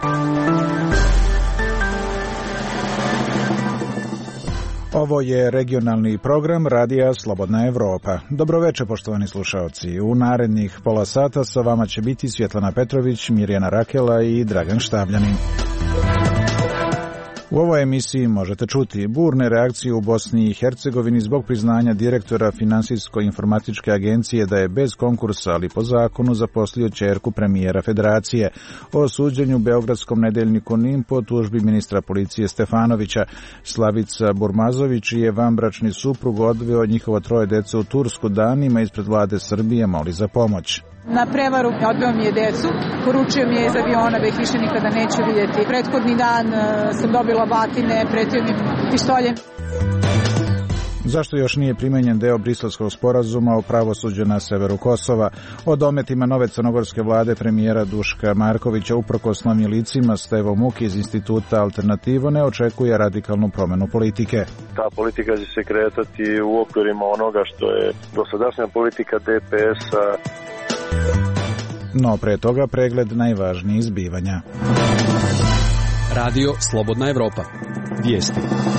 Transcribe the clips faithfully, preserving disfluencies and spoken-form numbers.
Ovo je regionalni program Radija Slobodna Evropa. Dobroveče, poštovani slušaoci. U narednih pola sata sa vama će biti Svjetlana Petrović, Mirjana Rakela i Dragan Štavljanin. U ovoj emisiji možete čuti burne reakcije u Bosni i Hercegovini zbog priznanja direktora Finansijsko-informatičke agencije da je bez konkursa, ali po zakonu, zaposlio ćerku premijera Federacije. O suđenju beogradskom nedeljniku Nim po tužbi ministra policije Stefanovića. Slavica Burmazović je vanbračni suprug odveo njihovo troje dece u Tursku danima ispred vlade Srbije moli za pomoć. Na prevaru odveo mi je decu, poručio mi je iz aviona da ih više nikada neću vidjeti. Prethodni dan sam dobila batine, pretio mi pištoljem. Zašto još nije primenjen deo Briselskog sporazuma o pravosuđu na severu Kosova? O dometima nove crnogorske vlade premijera Duška Markovića uprkos novim licima Stevo Muki iz instituta Alternativo ne očekuje radikalnu promenu politike. Ta politika će se kretati u okvirima onoga što je dosadašnja politika D P S-a. No pre toga pregled najvažnijih zbivanja. Radio Slobodna Evropa. Vijesti.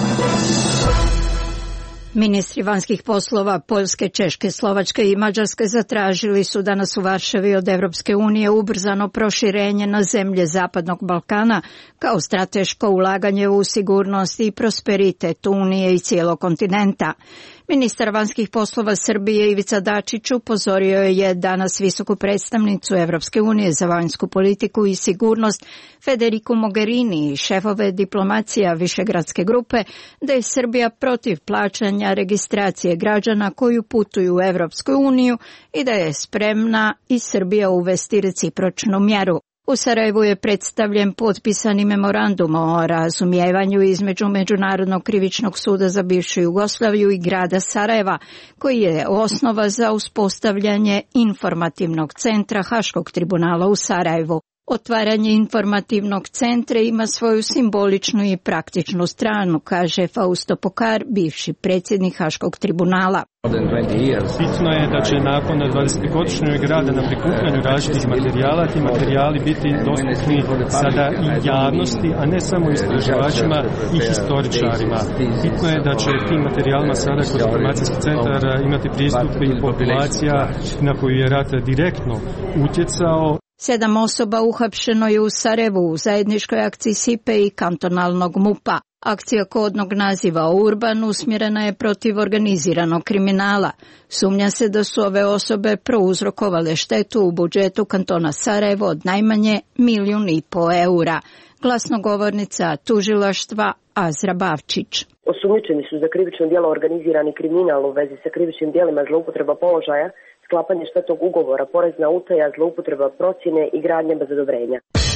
Ministri vanjskih poslova Poljske, Češke, Slovačke i Mađarske zatražili su danas u Varšavi od Evropske unije ubrzano proširenje na zemlje Zapadnog Balkana kao strateško ulaganje u sigurnost i prosperitet Unije i cijelog kontinenta. Ministar vanjskih poslova Srbije Ivica Dačić upozorio je danas visoku predstavnicu Evropske unije za vanjsku politiku i sigurnost Federiku Mogherini i šefove diplomacija Višegradske grupe da je Srbija protiv plaćanja registracije građana koji putuju u Evropsku uniju i da je spremna i Srbija uvesti recipročnu mjeru. U Sarajevu je predstavljen potpisani memorandum o razumijevanju između Međunarodnog krivičnog suda za bivšu Jugoslaviju i grada Sarajeva, koji je osnova za uspostavljanje informativnog centra Haškog tribunala u Sarajevu. Otvaranje informativnog centra ima svoju simboličnu i praktičnu stranu, kaže Fausto Pokar, bivši predsjednik Haškog tribunala. Bitno je da će nakon dvadesetogodišnjeg rada na prikupljanju različitih materijala, ti materijali biti dostupni sada i javnosti, a ne samo istraživačima i historičarima. Bitno je da će tim materijalima sada kroz informacijski centar imati pristup i populacija na koju je rat direktno utjecao. Sedam osoba uhapšeno je u Sarajevu u zajedničkoj akciji S I P E i kantonalnog M U P-a. Akcija kodnog naziva Urban usmjerena je protiv organiziranog kriminala. Sumnja se da su ove osobe prouzrokovale štetu u budžetu kantona Sarajevo od najmanje milijun i po eura. Glasnogovornica tužilaštva Azra Bavčić. Osumnjičeni su za krivično djelo organizirani kriminal u vezi sa krivičnim djelima zloupotreba položaja, sklapanje štetnog ugovora, porezna utaja, zloupotreba procjene i gradnja bez odobrenja.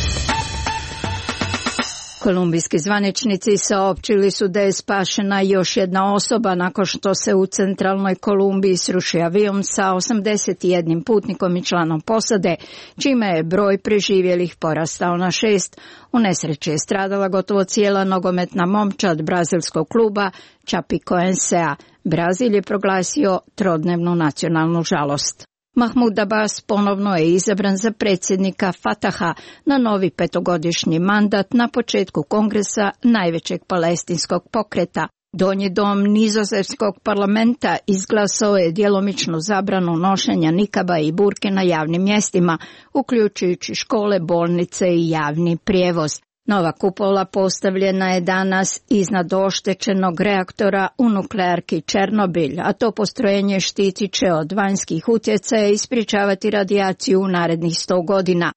Kolumbijski zvaničnici saopćili su da je spašena još jedna osoba nakon što se u centralnoj Kolumbiji srušio avion sa osamdeset jednim putnikom i članom posade, čime je broj preživjelih porastao na šest. U nesreći je stradala gotovo cijela nogometna momčad brazilskog kluba Chapecoense-a. Brazil je proglasio trodnevnu nacionalnu žalost. Mahmud Abbas ponovno je izabran za predsjednika Fataha na novi petogodišnji mandat na početku kongresa najvećeg palestinskog pokreta. Donji dom nizozemskog parlamenta izglasao je djelomičnu zabranu nošenja nikaba i burke na javnim mjestima, uključujući škole, bolnice i javni prijevoz. Nova kupola postavljena je danas iznad oštećenog reaktora u nuklearki Černobilj, a to postrojenje štitit će od vanjskih utjecaja i sprječavati radijaciju u narednih sto godina.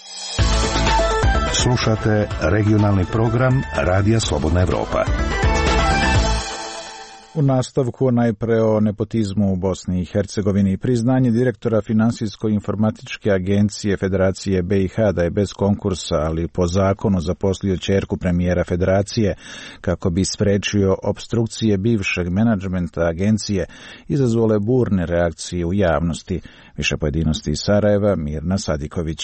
Slušate regionalni program Radija Slobodna Evropa. U nastavku najpre o nepotizmu u Bosni i Hercegovini. Priznanje direktora Finansijsko-informatičke agencije Federacije B i H da je bez konkursa, ali po zakonu zaposlio ćerku premijera Federacije kako bi sprečio opstrukcije bivšeg menadžmenta agencije, izazvale burne reakcije u javnosti. Više pojedinosti iz Sarajeva, Mirna Sadiković.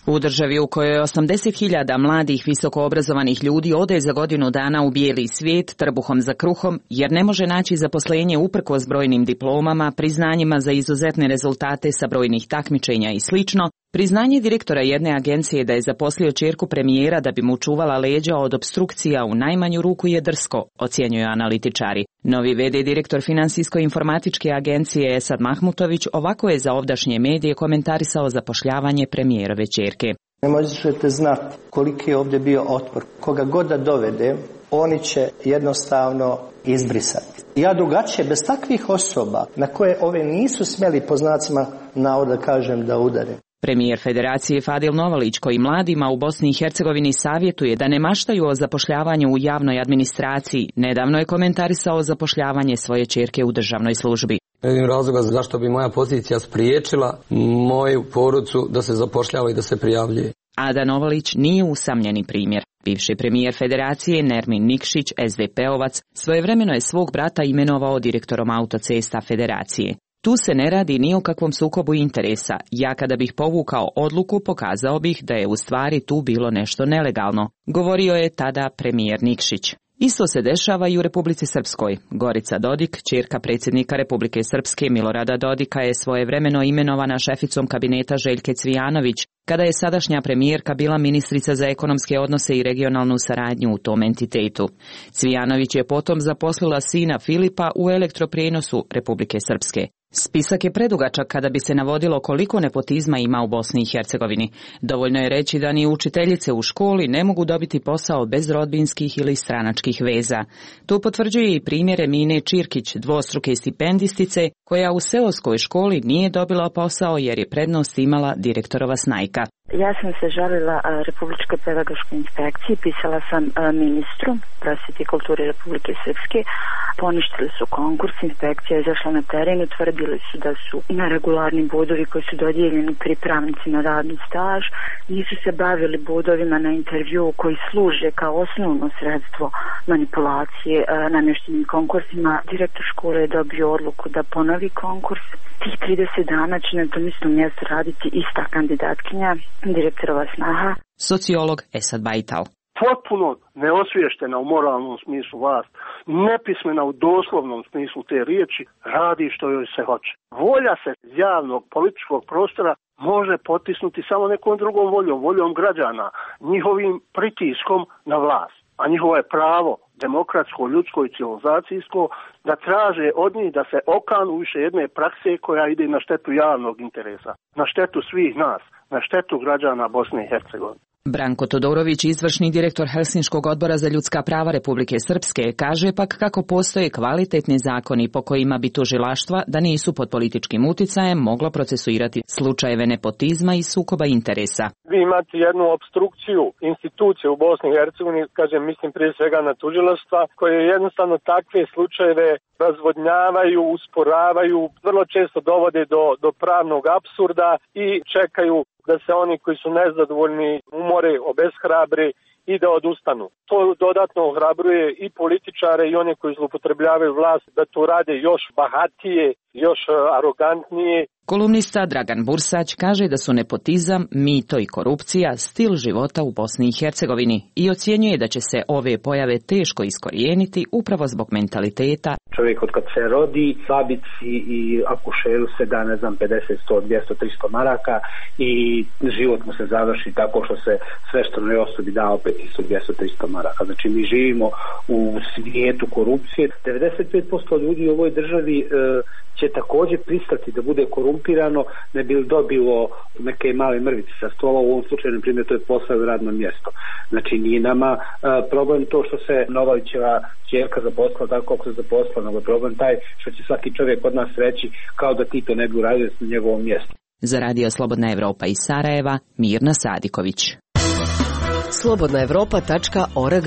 U državi u kojoj osamdeset hiljada mladih visokoobrazovanih ljudi ode za godinu dana u bijeli svijet trbuhom za kruhom jer ne može naći zaposlenje uprkos brojnim diplomama, priznanjima za izuzetne rezultate sa brojnih takmičenja i slično, priznanje direktora jedne agencije da je zaposlio ćerku premijera da bi mu čuvala leđa od opstrukcija u najmanju ruku je drsko, ocjenjuju analitičari. Novi ve de direktor Finansijsko-informatičke agencije Esad Mahmutović ovako je za ovdašnje medije komentarisao zapošljavanje premijerove ćerke. Ne možete znati koliki je ovdje bio otpor. Koga god da dovede, oni će jednostavno izbrisati. Ja drugačije, bez takvih osoba na koje ove nisu smjeli po znacima navoda kažem da udare. Premijer Federacije Fadil Novalić, koji mladima u Bosni i Hercegovini savjetuje da ne maštaju o zapošljavanju u javnoj administraciji, nedavno je komentarisao zapošljavanje svoje ćerke u državnoj službi. Ne vidim razloga zašto bi moja pozicija spriječila moju porodicu da se zapošljava i da se prijavljuje. Ada Novalić nije usamljeni primjer. Bivši premijer Federacije Nermin Nikšić, es de pe-ovac, svojevremeno je svog brata imenovao direktorom autocesta Federacije. Tu se ne radi ni o kakvom sukobu interesa. Ja kada bih povukao odluku, pokazao bih da je u stvari tu bilo nešto nelegalno, govorio je tada premijer Nikšić. Isto se dešava i u Republici Srpskoj. Gorica Dodik, ćerka predsjednika Republike Srpske Milorada Dodika, je svojevremeno imenovana šeficom kabineta Željke Cvijanović, kada je sadašnja premijerka bila ministrica za ekonomske odnose i regionalnu saradnju u tom entitetu. Cvijanović je potom zaposlila sina Filipa u elektroprijenosu Republike Srpske. Spisak je predugačak kada bi se navodilo koliko nepotizma ima u Bosni i Hercegovini. Dovoljno je reći da ni učiteljice u školi ne mogu dobiti posao bez rodbinskih ili stranačkih veza. To potvrđuje i primjer Emine Čirkić, dvostruke stipendistice, koja u seoskoj školi nije dobila posao jer je prednost imala direktorova snajka. Ja sam se žalila Republičkoj pedagoškoj inspekciji, pisala sam ministru prosvjete i kulture Republike Srpske, poništili su konkurs, inspekcija je izašla na teren, utvrdili su da su neregularni bodovi koji su dodijeljeni pripravnici na radni staž, nisu se bavili bodovima na intervju koji služe kao osnovno sredstvo manipulacije namještenim konkursima. Direktor škole je dobio odluku da ponovi konkurs. Tih trideset dana će na tom istom mjestu raditi ista kandidatkinja, direktorova snaha. Sociolog Esad Bajtal. Potpuno neosviještena u moralnom smislu vlast, nepismena u doslovnom smislu te riječi, radi što joj se hoće. Volja se javnog političkog prostora može potisnuti samo nekom drugom voljom, voljom građana, njihovim pritiskom na vlast. A njihovo je pravo, demokratsko, ljudsko i civilizacijsko, da traže od njih da se okanu više jedne prakse koja ide na štetu javnog interesa, na štetu svih nas, na štetu građana Bosne i Hercegovine. Branko Todorović, izvršni direktor Helsinškog odbora za ljudska prava Republike Srpske, kaže pak kako postoje kvalitetni zakoni po kojima bi tužilaštva, da nisu pod političkim uticajem, moglo procesuirati slučajeve nepotizma i sukoba interesa. Vi imate jednu opstrukciju institucije u Bosni i Hercegovini, kažem, mislim prije svega na tužilaštva, koje jednostavno takve slučajeve razvodnjavaju, usporavaju, vrlo često dovode do, do pravnog apsurda i čekaju da se oni koji su nezadovoljni umore, obeshrabre i da odustanu. To dodatno ohrabruje i političare i one koji zloupotrebljavaju vlast da to rade još bahatije, još arogantnije. Kolumnista Dragan Bursać kaže da su nepotizam, mito i korupcija stil života u Bosni i Hercegovini i ocjenjuje da će se ove pojave teško iskorijeniti upravo zbog mentaliteta. Čovjek od kad se rodi, babici i akušeru se da, ne znam, pedeset, sto, dvjesto, tristo maraka i život mu se završi tako što se sveštenoj osobi da opet isto dvjesto, tristo maraka. Znači mi živimo u svijetu korupcije. devedeset pet posto ljudi u ovoj državi e, će također pristati da bude korumpirano, ne bi li dobilo neke male mrvice sa stola, u ovom slučaju, na primjer, to je posao i radno mjesto. Znači nije nama e, problem to što se Novalićeva ćerka zaposlila tako kako se zaposlila, nego je problem taj što će svaki čovjek od nas reći kao da ti to ne bi uradio na njegovom mjestu. Za Radio Slobodna Evropa iz Sarajeva, Mirna Sadiković. slobodna evropa tačka org.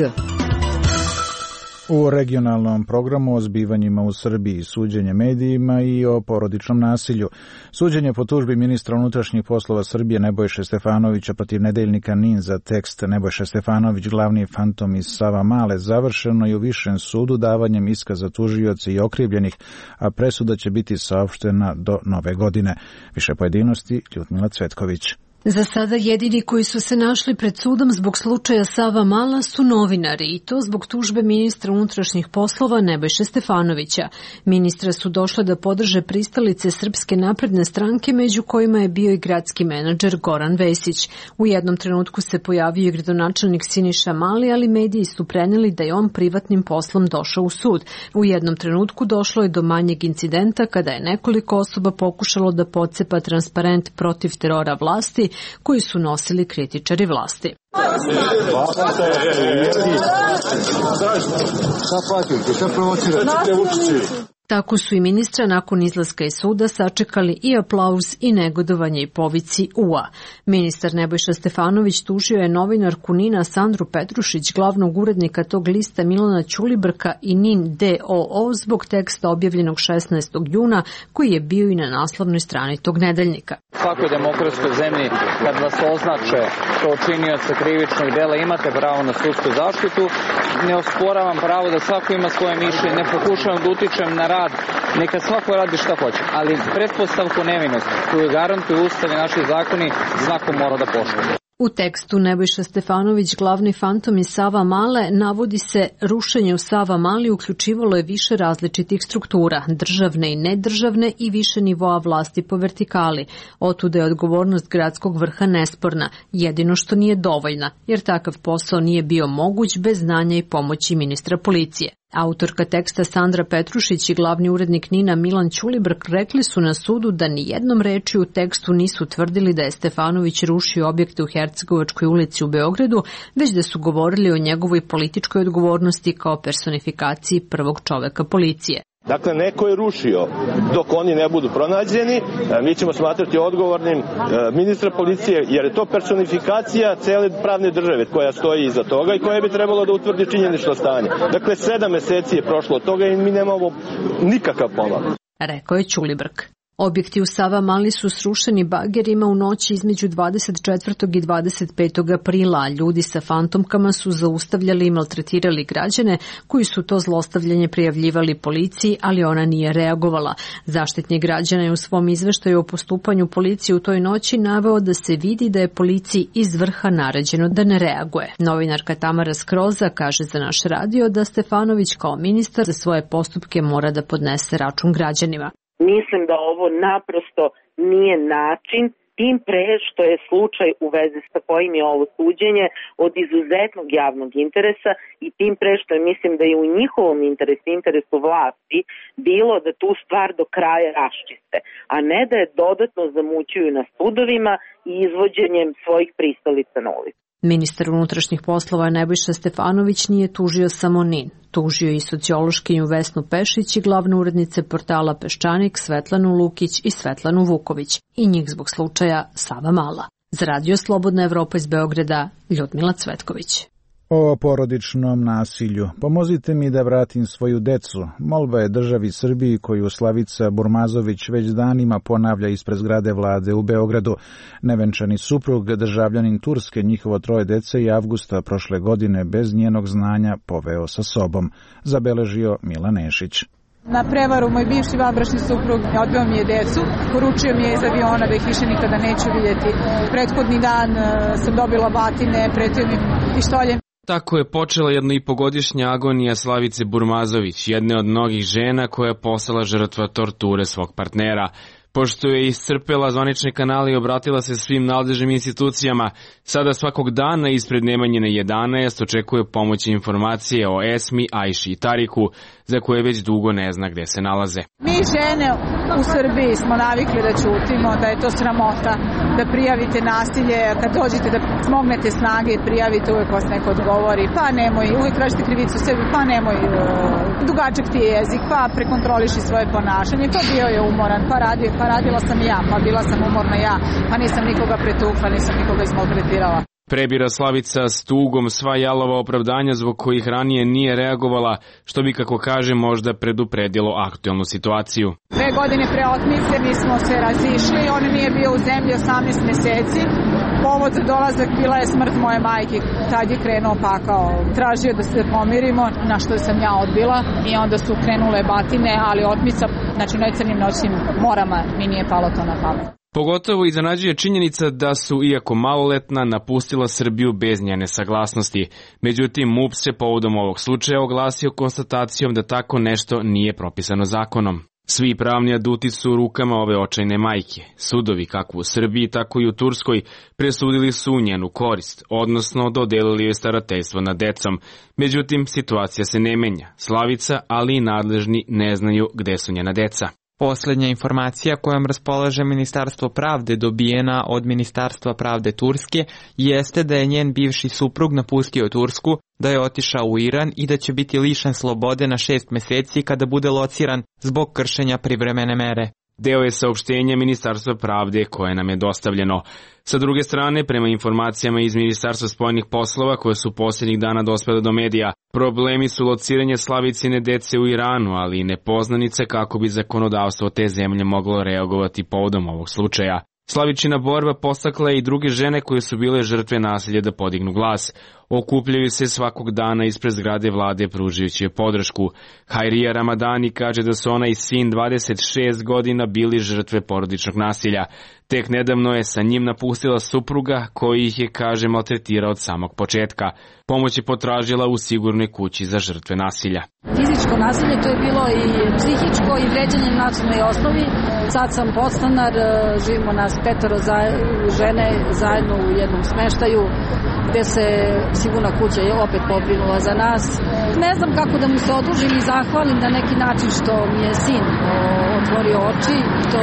U regionalnom programu o zbivanjima u Srbiji, suđenje medijima i o porodičnom nasilju. Suđenje po tužbi ministra unutrašnjih poslova Srbije Nebojše Stefanovića protiv nedeljnika N I N za tekst Nebojša Stefanović, glavni fantom iz Savamale, završeno je u Višem sudu davanjem iskaza tužioca i okrivljenih, a presuda će biti saopštena do nove godine. Više pojedinosti, Ljudmila Cvetković. Za sada jedini koji su se našli pred sudom zbog slučaja Savamala su novinari i to zbog tužbe ministra unutrašnjih poslova Nebojše Stefanovića. Ministra su došle da podrže pristalice Srpske napredne stranke, među kojima je bio i gradski menadžer Goran Vesić. U jednom trenutku se pojavio i gradonačelnik Siniša Mali, ali mediji su preneli da je on privatnim poslom došao u sud. U jednom trenutku došlo je do manjeg incidenta kada je nekoliko osoba pokušalo da pocepa transparent protiv terora vlasti koji su nosili kritičari vlasti. Tako su i ministra nakon izlaska iz suda sačekali i aplauz i negodovanje i povici ua. Ministar Nebojša Stefanović tužio je novinarku NIN-a Sandru Petrušić, glavnog urednika tog lista Milana Ćulibrka i NIN D O O zbog teksta objavljenog šesnaestog juna koji je bio i na naslovnoj strani tog nedeljnika. U svakoj demokratskoj zemlji kad vas označe kao činioca krivičnog dela imate pravo na sudsku zaštitu. Ne osporavam pravo da svako ima svoje mišljenje, ne pokušavam da utičem na rad, neka svako radi šta hoće, ali pretpostavku nevinosti koju garantuju Ustav i naši zakoni svako mora da poštuje. U tekstu Nebojša Stefanović, glavni fantom iz Savamale, navodi se rušenje u Savamali uključivalo je više različitih struktura, državne i nedržavne i više nivoa vlasti po vertikali. Otuda je odgovornost gradskog vrha nesporna, jedino što nije dovoljna, jer takav posao nije bio moguć bez znanja i pomoći ministra policije. Autorka teksta Sandra Petrušić i glavni urednik NIN-a Milan Ćulibrk rekli su na sudu da ni jednom reči u tekstu nisu tvrdili da je Stefanović rušio objekte u Hercegovačkoj ulici u Beogradu, već da su govorili o njegovoj političkoj odgovornosti kao personifikaciji prvog čoveka policije. Dakle, neko je rušio dok oni ne budu pronađeni, mi ćemo smatrati odgovornim ministra policije, jer je to personifikacija cele pravne države koja stoji iza toga i koja bi trebalo da utvrdi činjenično stanje. Dakle, sedam meseci je prošlo od toga i mi nemamo nikakav pomak. Rekao je Ćulibrk. Objekti u Savamali su srušeni bagerima u noći između dvadeset četvrtog i dvadeset petog aprila, a ljudi sa fantomkama su zaustavljali i maltretirali građane koji su to zlostavljanje prijavljivali policiji, ali ona nije reagovala. Zaštitnik građana je u svom izveštaju o postupanju policije u toj noći naveo da se vidi da je policiji iz vrha naređeno da ne reaguje. Novinarka Tamara Skroza kaže za naš radio da Stefanović kao ministar za svoje postupke mora da podnese račun građanima. Mislim da ovo naprosto nije način, tim pre što je slučaj u vezi sa kojim je ovo suđenje od izuzetnog javnog interesa i tim pre što je, mislim da je u njihovom interesu, interesu vlasti, bilo da tu stvar do kraja raščiste, a ne da je dodatno zamućuju na sudovima i izvođenjem svojih pristalica na ulicu. Ministar unutrašnjih poslova Nebojša Stefanović nije tužio samo NIN. Tužio i sociološkinju Vesnu Pešić i glavne urednice portala Peščanik Svetlanu Lukić i Svetlanu Vuković i njih zbog slučaja Savamala. Za radio Slobodna Evropa iz Beograda, Ljudmila Cvetković. O porodičnom nasilju. Pomozite mi da vratim svoju decu. Molba je državi Srbiji koju Slavica Burmazović već danima ponavlja ispred zgrade vlade u Beogradu. Nevenčani suprug, državljanin Turske, njihovo troje dece i avgusta prošle godine bez njenog znanja poveo sa sobom, zabeležio Milan Nešić. Na prevaru moj bivši vanbračni suprug odveo mi je decu, poručio mi je iz aviona da ih više nikada neću vidjeti. Prethodni dan sam dobila batine, pretio mi pištoljem. Tako je počela jednoipogodišnja agonija Slavice Burmazović, jedne od mnogih žena koja je postala žrtva torture svog partnera. Pošto je iscrpela zvanične kanale i obratila se svim nadležnim institucijama, sada svakog dana ispred Nemanjine jedanaest očekuje pomoć i informacije o Esmi, Ajši i Tariku, za koje već dugo ne zna gde se nalaze. Mi žene u Srbiji smo navikli da ćutimo, da je to sramota, da prijavite nasilje, kad dođete da smognete snage i prijavite, uvek vas neko odgovori, pa nemoj, uvek tražite krivicu sebi, pa nemoj, dugačak ti je jezik, pa prekontroliši svoje ponašanje, pa bio je umoran, pa radio, pa radila sam ja, pa bila sam umorna ja, pa nisam nikoga pretukla, nisam nikoga izmaltretirala. Prebira Slavica s tugom sva jalova opravdanja zbog kojih ranije nije reagovala, što bi, kako kaže, možda predupredilo aktuelnu situaciju. Dve godine pre otmice mi smo se razišli, on nije bio u zemlji osamnaest meseci. Povod za dolazak bila je smrt moje majke. Tad je krenuo pakao. Tražio da se pomirimo, na što sam ja odbila i onda su krenule batine, ali otmica, znači u necrnim noćnim morama mi nije palo to na pamet. Pogotovo iznenađuje činjenica da su, iako maloletna, napustila Srbiju bez njene saglasnosti. Međutim, M U P se povodom ovog slučaja oglasio konstatacijom da tako nešto nije propisano zakonom. Svi pravni aduti su u rukama ove očajne majke. Sudovi kako u Srbiji, tako i u Turskoj presudili su u njenu korist, odnosno dodelili joj starateljstvo nad decom. Međutim, situacija se ne menja. Slavica, ali i nadležni ne znaju gde su njena deca. Poslednja informacija kojom raspolaže Ministarstvo pravde dobijena od Ministarstva pravde Turske jeste da je njen bivši suprug napustio Tursku, da je otišao u Iran i da će biti lišen slobode na šest meseci kada bude lociran zbog kršenja privremene mere. Deo je saopštenja Ministarstva pravde koje nam je dostavljeno. Sa druge strane, prema informacijama iz Ministarstva spoljnih poslova koje su posljednjih dana dospele do medija, problemi su lociranje Slavicine dece u Iranu, ali i nepoznanice kako bi zakonodavstvo te zemlje moglo reagovati povodom ovog slučaja. Slavičina borba postakla je i druge žene koje su bile žrtve nasilja da podignu glas. Okupljaju se svakog dana ispred zgrade vlade pružajući joj podršku. Hajrija Ramadani kaže da su ona i sin dvadeset šest godina bili žrtve porodičnog nasilja. Tek nedavno je sa njim napustila supruga koji ih je, kaže, maltretirao od samog početka. Pomoć je potražila u sigurnoj kući za žrtve nasilja. Fizičko nasilje to je bilo i psihičko i vređanje na nacionalnoj osnovi. Sad sam podstanar, živimo nas petoro žene zajedno u jednom smeštaju gde se sigurna kuća je opet pobrinula za nas. Ne znam kako da mu se odužim i zahvalim na neki način što mi je sin otvorio oči, što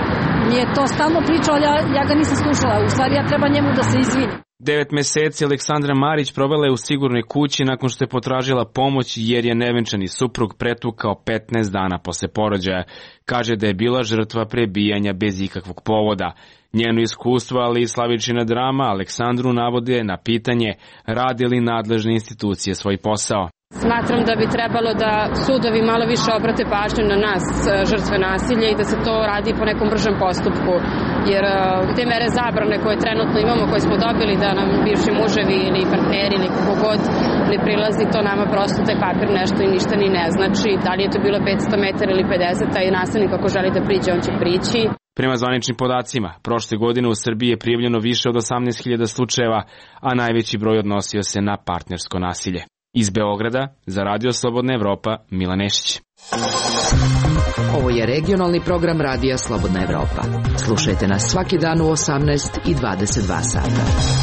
mi je to stalno pričao, ali ja, ja ga nisam slušala. U stvari ja treba njemu da se izvinim. Devet meseci Aleksandra Marić provela je u sigurnoj kući nakon što je potražila pomoć jer je nevenčani suprug pretukao petnaest dana posle porođaja. Kaže da je bila žrtva prebijanja bez ikakvog povoda. Njeno iskustvo, ali i Slavičina drama Aleksandru navode na pitanje rade li nadležne institucije svoj posao. Smatram da bi trebalo da sudovi malo više obrate pažnju na nas, žrtve nasilja, i da se to radi po nekom bržem postupku. Jer te mere zabrane koje trenutno imamo, koje smo dobili da nam bivši muževi ili partneri ili kako god ne prilazi, to nama prosto taj papir nešto i ništa ni ne znači. Da li je to bilo petsto metara ili pedeset, a i nastavnik ako želi da priđe, on će prići. Prema zvaničnim podacima, prošle godine u Srbiji je prijavljeno više od osamnaest hiljada slučajeva, a najveći broj odnosio se na partnersko nasilje. Iz Beograda, za Radio Slobodna Evropa, Mila Nešić. Ovo je regionalni program Radija Slobodna Evropa. Slušajte nas svaki dan u osamnaest i dvadeset dva sata.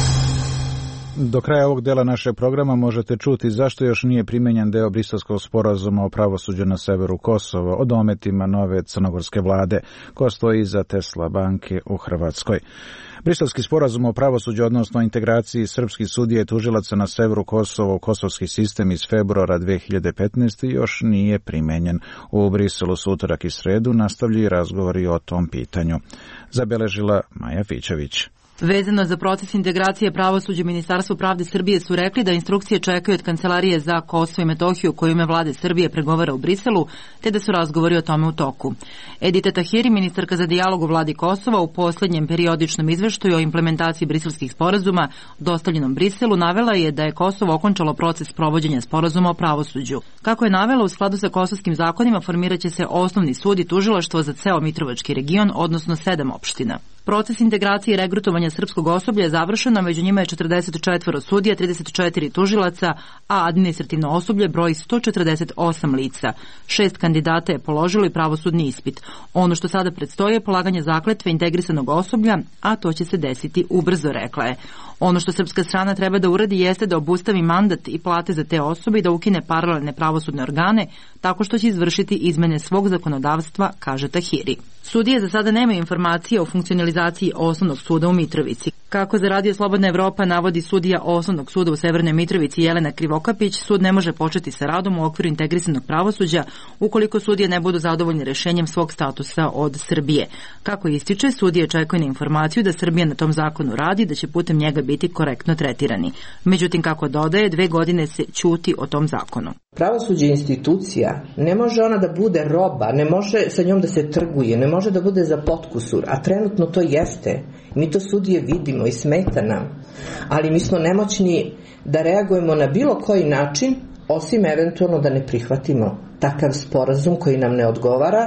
Do kraja ovog dela našeg programa možete čuti zašto još nije primenjen deo Briselskog sporazuma o pravosuđu na severu Kosova o dometima nove crnogorske vlade, koja stoji iza Tesla banke u Hrvatskoj. Briselski sporazum o pravosuđu, odnosno integraciji srpskih sudija i tužilaca na severu Kosova u kosovski sistem iz februara dve hiljade petnaeste. još nije primenjen. U Briselu su utorak i sredu nastavljaju razgovori o tom pitanju. Zabeležila Maja Fićević. Vezano za proces integracije pravosuđa, Ministarstvo pravde Srbije su rekli da instrukcije čekaju od Kancelarije za Kosovo i Metohiju koju ime vlade Srbije pregovara u Briselu, te da su razgovori o tome u toku. Edita Tahiri, ministarka za dijalog u vladi Kosova, u poslednjem periodičnom izveštaju o implementaciji briselskih sporazuma dostavljenom Briselu navela je da je Kosovo okončalo proces provođenja sporazuma o pravosuđu. Kako je navela, u skladu sa kosovskim zakonima formiraće se osnovni sud i tužilaštvo za ceo Mitrovački region, odnosno sedam opština. Proces integracije i regrutovanja srpskog osoblja je završeno, među njima je četrdeset četiri sudija, trideset četiri tužilaca, a administrativno osoblje broji sto četrdeset osam lica. Šest kandidata je položilo i pravosudni ispit. Ono što sada predstoji je polaganje zakletve integrisanog osoblja, a to će se desiti ubrzo, rekla je. Ono što srpska strana treba da uradi jeste da obustavi mandat i plate za te osobe i da ukine paralelne pravosudne organe, tako što će izvršiti izmene svog zakonodavstva, kaže Tahiri. Sudije za sada nemaju informacije o funkcionalizaciji Osnovnog suda u Mitrovici. Kako za Radio Slobodna Evropa navodi sudija Osnovnog suda u Severnoj Mitrovici Jelena Krivokapić, sud ne može početi sa radom u okviru integrisanog pravosuđa ukoliko sudije ne budu zadovoljni rešenjem svog statusa od Srbije. Kako ističe, sudije čekaju na informaciju da Srbija na tom zakonu radi i da će putem njega biti korektno tretirani. Međutim, kako dodaje, dve godine se ćuti o tom zakonu. Pravosuđe je institucija, ne može ona da bude roba, ne može sa njom da se trguje, ne može da bude za potkusur, a trenutno to jeste. Mi to sudije vidimo i smeta nam, ali mi smo nemoćni da reagujemo na bilo koji način, osim eventualno da ne prihvatimo takav sporazum koji nam ne odgovara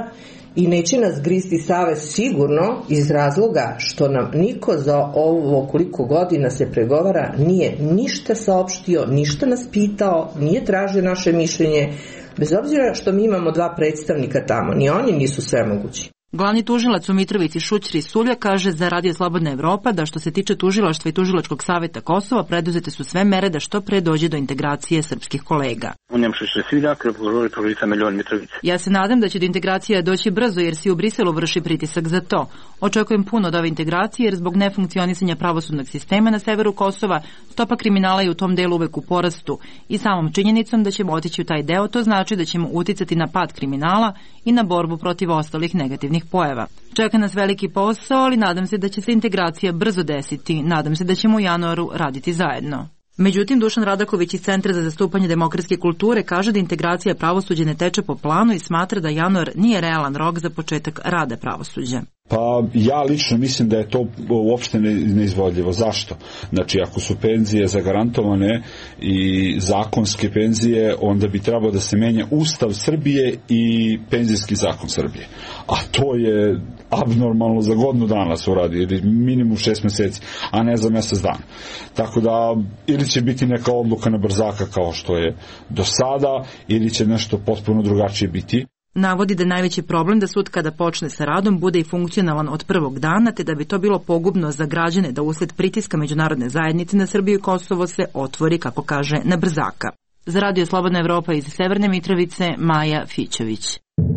i neće nas gristi savest sigurno iz razloga što nam niko za ovo koliko godina se pregovara nije ništa saopštio, ništa nas pitao, nije tražio naše mišljenje, bez obzira što mi imamo dva predstavnika tamo, ni oni nisu svemogući. Glavni tužilac u Mitrovici Šućri Sulja kaže za Radio Slobodna Evropa da što se tiče tužilaštva i Tužilačkog saveta Kosova preduzete su sve mere da što pre dođe do integracije srpskih kolega. Ja se nadam da će do integracije doći brzo jer se u Briselu vrši pritisak za to. Očekujem puno od ove integracije jer zbog nefunkcionisanja pravosudnog sistema na severu Kosova stopa kriminala je u tom delu uvek u porastu i samom činjenicom da ćemo otići u taj deo to znači da ćemo uticati na pad kriminala i na borbu protiv ostalih negativnih pojava. Čeka nas veliki posao, ali nadam se da će se integracija brzo desiti. Nadam se da ćemo u januaru raditi zajedno. Međutim, Dušan Radaković iz Centra za zastupanje demokratske kulture kaže da integracija pravosuđa ne teče po planu i smatra da januar nije realan rok za početak rada pravosuđa. Pa ja lično mislim da je to uopšte neizvodljivo. Zašto? Znači, ako su penzije zagarantovane i zakonske penzije, onda bi trebalo da se menja Ustav Srbije i penzijski zakon Srbije. A to je abnormalno za godinu dana se uradi, ili minimum šest meseci, a ne za mesec dana. Tako da, ili će biti neka odluka na brzaka kao što je do sada, ili će nešto potpuno drugačije biti. Navodi da najveći problem da sud kada počne sa radom bude i funkcionalan od prvog dana, te da bi to bilo pogubno za građane da usled pritiska međunarodne zajednice na Srbiju i Kosovo se otvori, kako kaže, na brzaka. Za Radio Slobodna Evropa iz Severne Mitrovice, Maja Fićević.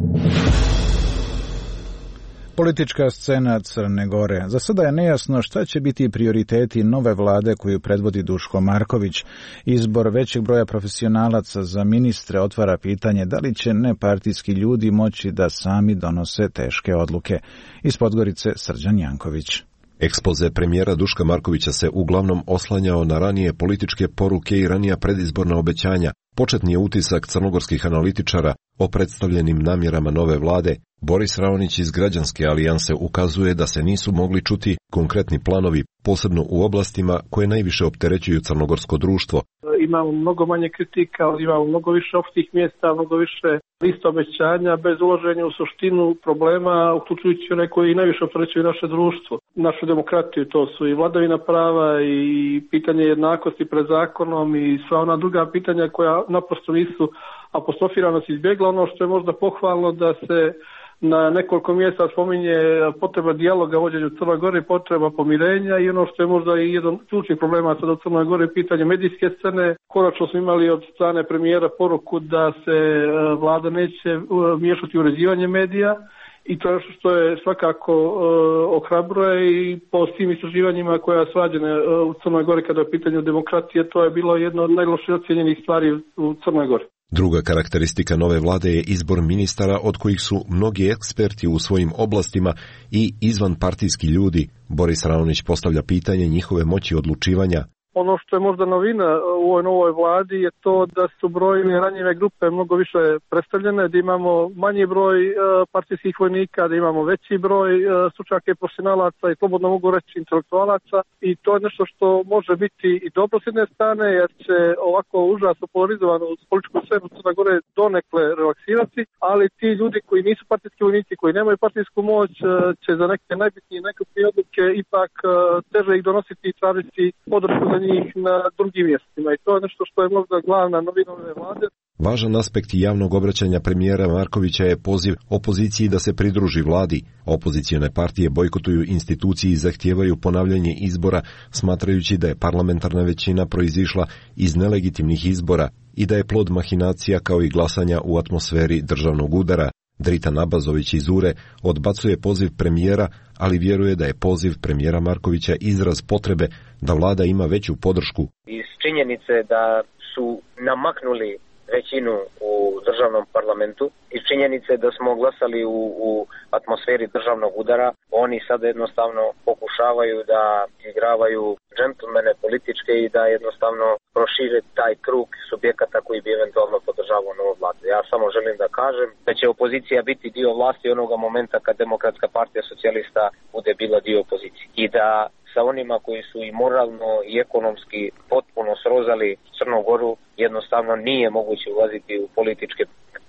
Politička scena Crne Gore. Za sada je nejasno šta će biti prioriteti nove vlade koju predvodi Duško Marković. Izbor većeg broja profesionalaca za ministre otvara pitanje da li će nepartijski ljudi moći da sami donose teške odluke. Iz Podgorice Srđan Janković. Ekspoze premijera Duška Markovića se uglavnom oslanjao na ranije političke poruke i ranija predizborna obećanja. Početni je utisak crnogorskih analitičara o predstavljenim namjerama nove vlade. Boris Raonić iz Građanske alijanse ukazuje da se nisu mogli čuti konkretni planovi, posebno u oblastima koje najviše opterećuju crnogorsko društvo. Imamo mnogo manje kritika, ali imamo mnogo više opštih mjesta, mnogo više lista obećanja, bez uloženja u suštinu problema, uključujući one koji najviše opterećuju naše društvo. Našu demokratiju, to su i vladavina prava i pitanje jednakosti pred zakonom i sva ona druga pitanja koja naprosto nisu apostrofirano se izbjegla. Ono što je možda pohvalno da se na nekoliko mjesta spominje potreba dijaloga vođenju Crnoj Gori, potreba pomirenja i ono što je možda i jedan ključnih problema sada u Crnoj Gori, pitanje medijske scene. Konačno smo imali od strane premijera poruku da se vlada neće miješati u uređivanje medija i to je nešto što je svakako uh, ohrabruje i po svim istraživanjima koja su rađene uh, u Crnoj Gori kada je pitanje demokratije, to je bilo jedno od najlošije ocjenjenih stvari u Crnoj Gori. Druga karakteristika nove vlade je izbor ministara od kojih su mnogi eksperti u svojim oblastima i izvanpartijski ljudi. Boris Raonić postavlja pitanje njihove moći odlučivanja. Ono što je možda novina u ovoj novoj vladi je to da su brojne ranjive grupe mnogo više predstavljene, da imamo manji broj uh, partijskih vojnika, da imamo veći broj uh, stručnjaka i profesionalaca i slobodno mogu reći intelektualaca i to je nešto što može biti i dobro s jedne strane jer će ovako užasno polarizovano političku scenu Crne Gore donekle relaksirati, ali ti ljudi koji nisu partijski vojnici, koji nemaju partijsku moć uh, će za neke najbitnije nekakve odluke ipak uh, teže ih donositi i tražiti podršku za njih na drugim mjestima i to je nešto što je možda glavna novina ove vlade. Važan aspekt javnog obraćanja premijera Markovića je poziv opoziciji da se pridruži vladi. Opozicione partije bojkotuju instituciji i zahtijevaju ponavljanje izbora, smatrajući da je parlamentarna većina proizišla iz nelegitimnih izbora i da je plod mahinacija kao i glasanja u atmosferi državnog udara. Drita Nabazović iz Ure odbacuje poziv premijera, ali vjeruje da je poziv premijera Markovića izraz potrebe da vlada ima veću podršku. Iz činjenice da su namaknuli većinu u državnom parlamentu, iz činjenice da smo glasali u, u atmosferi državnog udara, oni sad jednostavno pokušavaju da igravaju džentlmene političke i da jednostavno prošire taj krug subjekata koji bi eventualno podržavao novu vladu. Ja samo želim da kažem da će opozicija biti dio vlasti onoga momenta kad Demokratska partija socijalista bude bila dio opozicije. I da sa onima koji su i moralno i ekonomski potpuno srozali Crnu Goru jednostavno nije moguće ulaziti u političke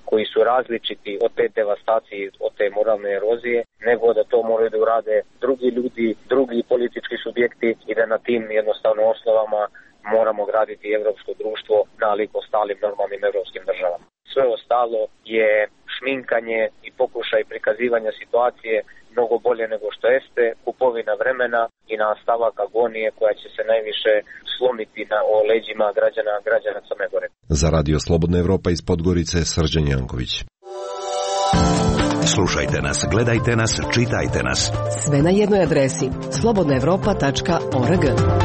koji su različiti od te devastacije, od te moralne erozije, nego da to moraju da urade drugi ljudi, drugi politički subjekti i da na tim jednostavno osnovama moramo graditi evropsko društvo nalik ostalim normalnim evropskim državama. Sve ostalo je šminkanje i pokušaj prikazivanja situacije mnogo bolje nego što jeste, kupovina vremena i nastavak agonije koja će se najviše slomiti na o leđima građana, građana Crne Gore. Za Radio Slobodna Evropa iz Podgorice, Srđan Janković. Slušajte nas, gledajte nas, čitajte nas. Sve na jednoj adresi slobodna evropa tačka org.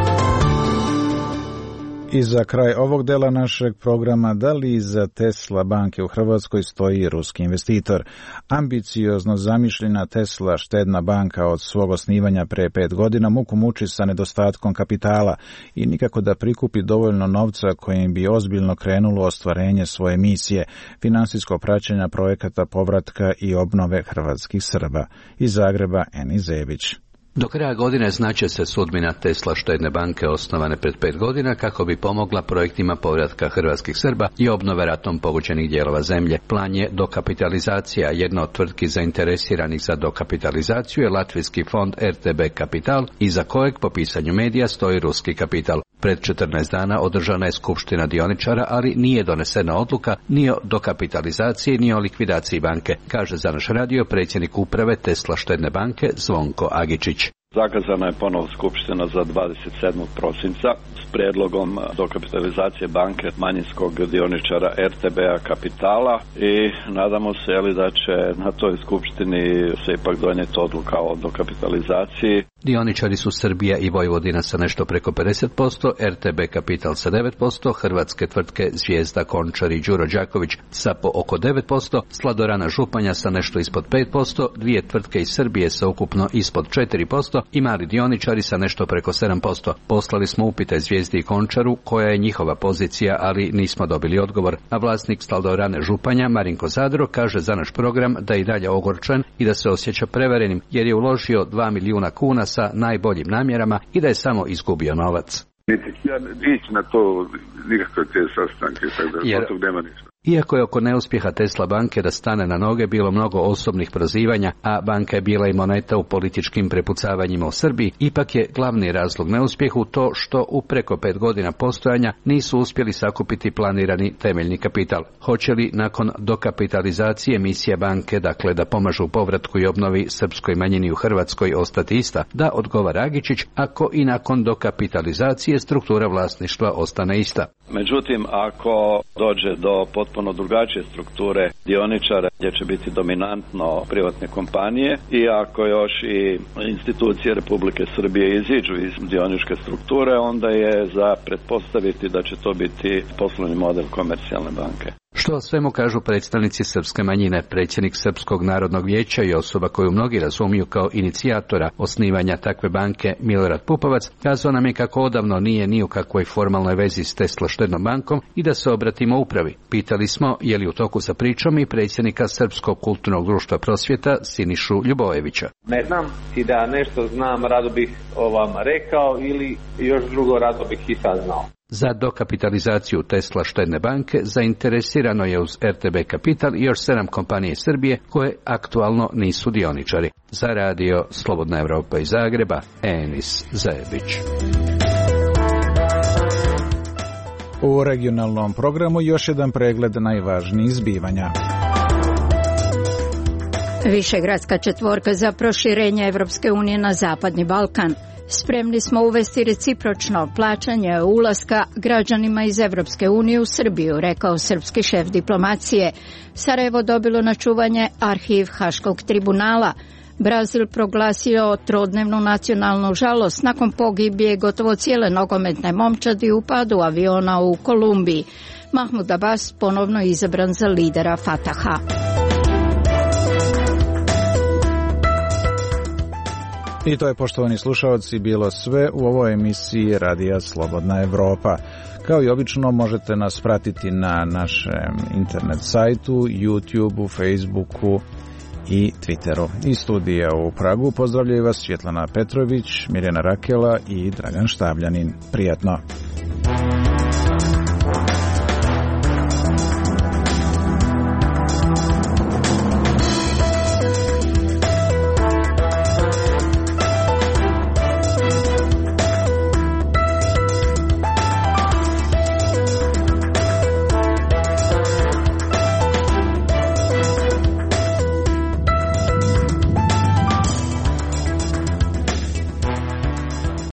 I za kraj ovog dela našeg programa, da li iza Tesla banke u Hrvatskoj stoji ruski investitor? Ambiciozno zamišljena Tesla štedna banka od svog osnivanja pre pet godina muku muči sa nedostatkom kapitala i nikako da prikupi dovoljno novca kojim bi ozbiljno krenulo ostvarenje svoje misije, finansijsko praćenja projekata povratka i obnove hrvatskih Srba. Iz Zagreba, Eni Zebić. Do kraja godine znaće se sudbina Tesla štedne banke osnovane pred pet godina kako bi pomogla projektima povratka hrvatskih Srba i obnove ratom pogođenih dijelova zemlje. Plan je dokapitalizacija. Jedna od tvrtki zainteresiranih za dokapitalizaciju je latvijski fond er te be Kapital, iza kojeg po pisanju medija stoji ruski kapital. Pred četrnaest dana održana je skupština dioničara, ali nije donesena odluka ni o dokapitalizaciji ni o likvidaciji banke, kaže za naš radio predsjednik uprave Tesla štedne banke Zvonko Agičić. Zakazana je ponovo skupština za dvadeset sedmog prosinca s predlogom dokapitalizacije banke manjinskog dioničara er te be Kapitala i nadamo se ali da će na toj skupštini se ipak donijeti odluka o dokapitalizaciji. Dioničari su Srbija i Vojvodina sa nešto preko pedeset posto, er te be Kapital sa devet posto, hrvatske tvrtke Zvijezda, Končar i Đuro Đaković sa po oko devet posto, Sladorana Županja sa nešto ispod pet posto, dvije tvrtke iz Srbije sa ukupno ispod četiri posto i mali dioničari sa nešto preko sedam posto. Poslali smo upite Zvijezdi i Končaru koja je njihova pozicija, ali nismo dobili odgovor. A vlasnik Sladorane Županja, Marinko Zadro, kaže za naš program da je i dalje ogorčen i da se osjeća prevarenim jer je uložio dva milijuna kuna sa najboljim namjerama i da je samo izgubio novac. Ja ići na to nikakve te sastanke, tako da jer... tog nema ništa. Iako je oko neuspjeha Tesla banke da stane na noge bilo mnogo osobnih prozivanja, a banka je bila i moneta u političkim prepucavanjima u Srbiji, ipak je glavni razlog neuspjehu to što u preko pet godina postojanja nisu uspjeli sakupiti planirani temeljni kapital. Hoće li nakon dokapitalizacije misija banke, dakle da pomažu povratku i obnovi srpskoj manjini u Hrvatskoj, ostati ista? Da, odgovara Agičić, ako i nakon dokapitalizacije struktura vlasništva ostane ista. Međutim, ako dođe do potpuno drugačije strukture dioničara gdje će biti dominantno privatne kompanije i ako još i institucije Republike Srbije iziđu iz dioničke strukture, onda je za pretpostaviti da će to biti poslovni model komercijalne banke. Što o svemu kažu predstavnici srpske manjine, predsjednik Srpskog narodnog vijeća i osoba koju mnogi razumiju kao inicijatora osnivanja takve banke Milorad Pupovac, kazao nam je kako odavno nije ni u kakvoj formalnoj vezi s Tesla štednom bankom i da se obratimo upravi. Pitali smo je li u toku sa pričom i predsjednika Srpskog kulturnog društva Prosvjeta Sinišu Ljubojevića. Ne znam i da nešto znam, rado bih o vama rekao ili još drugo rado bih i sad znao. Za dokapitalizaciju Tesla štedne banke zainteresirano je uz er te be Kapital i još sedam kompanije Srbije koje aktualno nisu dioničari. Za radio Slobodna Evropa iz Zagreba, Enis Zebić. U regionalnom programu još jedan pregled najvažnijih zbivanja. Višegradska četvorka za proširenje Evropske unije na Zapadni Balkan. Spremni smo uvesti recipročno plaćanje ulaska građanima iz Evropske unije u Srbiju, rekao srpski šef diplomacije. Sarajevo dobilo na čuvanje arhiv Haškog tribunala. Brazil proglasio trodnevnu nacionalnu žalost nakon pogibije gotovo cijele nogometne momčadi u padu aviona u Kolumbiji. Mahmud Abbas ponovno izabran za lidera Fataha. I to je, poštovani slušalci, bilo sve u ovoj emisiji Radija Slobodna Evropa. Kao i obično možete nas pratiti na našem internet sajtu, YouTubeu, Facebooku i Twitteru. Iz studija u Pragu pozdravljaju vas Svjetlana Petrović, Mirjana Rakela i Dragan Štabljanin. Prijatno!